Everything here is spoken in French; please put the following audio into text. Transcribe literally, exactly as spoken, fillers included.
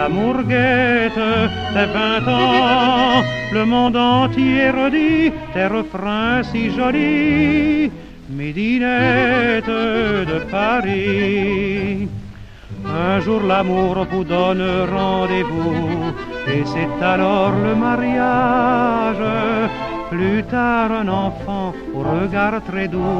l'amour guette tes vingt ans, le monde entier redit tes refrains si jolis, Midinette de Paris. Un jour l'amour vous donne rendez-vous, et c'est alors le mariage. Plus tard un enfant au regard très doux